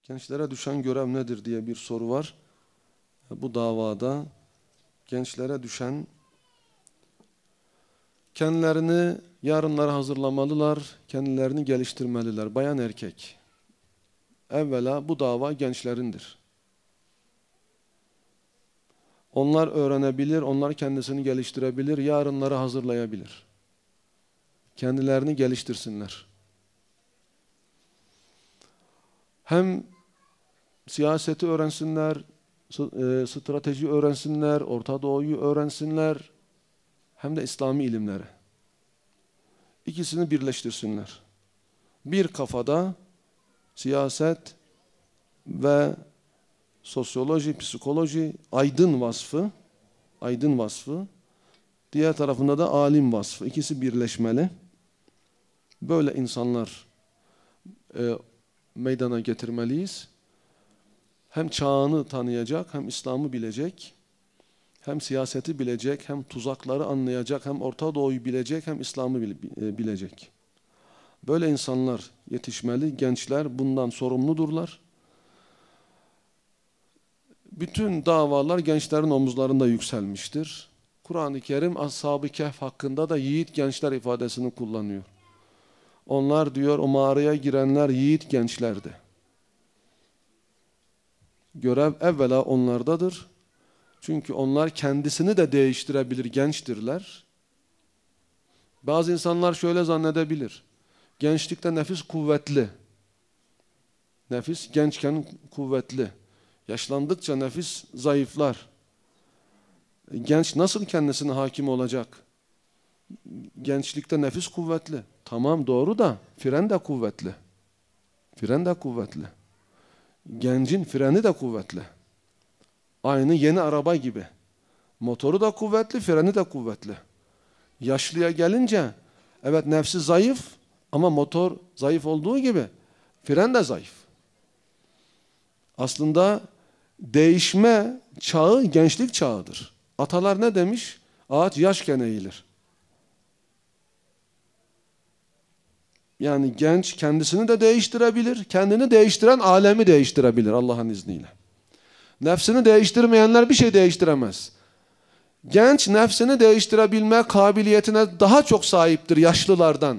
Gençlere düşen görev nedir diye bir soru var. Bu davada gençlere düşen, kendilerini yarınlara hazırlamalılar, kendilerini geliştirmeliler. Bayan erkek. Evvela bu dava gençlerindir. Onlar öğrenebilir, onlar kendisini geliştirebilir, yarınları hazırlayabilir. Kendilerini geliştirsinler. Hem siyaseti öğrensinler, strateji öğrensinler, Orta Doğu'yu öğrensinler, hem de İslami ilimleri. İkisini birleştirsinler. Bir kafada siyaset ve sosyoloji, psikoloji, aydın vasfı, diğer tarafında da alim vasfı. İkisi birleşmeli. Böyle insanlar meydana getirmeliyiz. Hem çağını tanıyacak, hem İslam'ı bilecek, hem siyaseti bilecek, hem tuzakları anlayacak, hem Orta Doğu'yu bilecek, hem İslam'ı bilecek. Böyle insanlar yetişmeli. Gençler bundan sorumludurlar. Bütün davalar gençlerin omuzlarında yükselmiştir. Kur'an-ı Kerim Ashab-ı Kehf hakkında da yiğit gençler ifadesini kullanıyor. Onlar diyor o mağaraya girenler yiğit gençlerdi. Görev evvela onlardadır. Çünkü onlar kendisini de değiştirebilir, gençtirler. Bazı insanlar şöyle zannedebilir. Gençlikte nefis kuvvetli. Nefis gençken kuvvetli. Yaşlandıkça nefis zayıflar. Genç nasıl kendisine hakim olacak? Gençlikte nefis kuvvetli. Tamam, doğru da fren de kuvvetli. Fren de kuvvetli. Gencin freni de kuvvetli. Aynı yeni araba gibi. Motoru da kuvvetli, freni de kuvvetli. Yaşlıya gelince evet nefsi zayıf ama motor zayıf olduğu gibi fren de zayıf. Aslında değişme çağı gençlik çağıdır. Atalar ne demiş? Ağaç yaşken eğilir. Yani genç kendisini de değiştirebilir, kendini değiştiren alemi değiştirebilir Allah'ın izniyle. Nefsini değiştirmeyenler bir şey değiştiremez. Genç nefsini değiştirebilme kabiliyetine daha çok sahiptir yaşlılardan.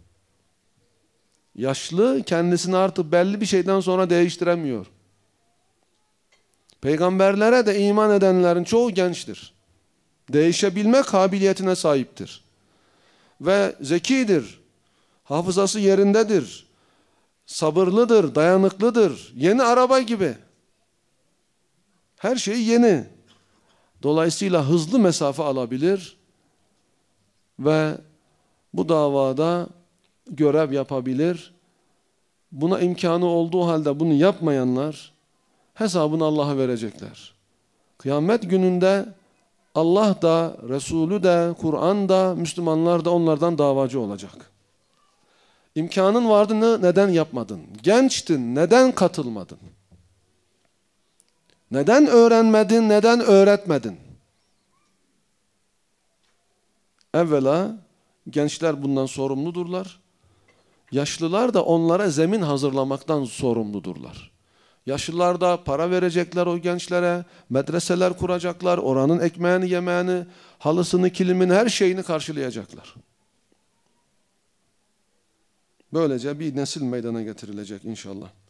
Yaşlı kendisini artık belli bir şeyden sonra değiştiremiyor. Peygamberlere de iman edenlerin çoğu gençtir. Değişebilme kabiliyetine sahiptir. Ve zekidir. Hafızası yerindedir. Sabırlıdır, dayanıklıdır. Yeni araba gibi. Her şey yeni. Dolayısıyla hızlı mesafe alabilir ve bu davada görev yapabilir. Buna imkanı olduğu halde bunu yapmayanlar hesabını Allah'a verecekler. Kıyamet gününde Allah da, Resulü de, Kur'an da, Müslümanlar da onlardan davacı olacak. İmkanın vardı, neden yapmadın? Gençtin, neden katılmadın? Neden öğrenmedin, neden öğretmedin? Evvela gençler bundan sorumludurlar. Yaşlılar da onlara zemin hazırlamaktan sorumludurlar. Yaşlılar da para verecekler o gençlere, medreseler kuracaklar, oranın ekmeğini, yemeğini, halısını, kilimini, her şeyini karşılayacaklar. Böylece bir nesil meydana getirilecek inşallah.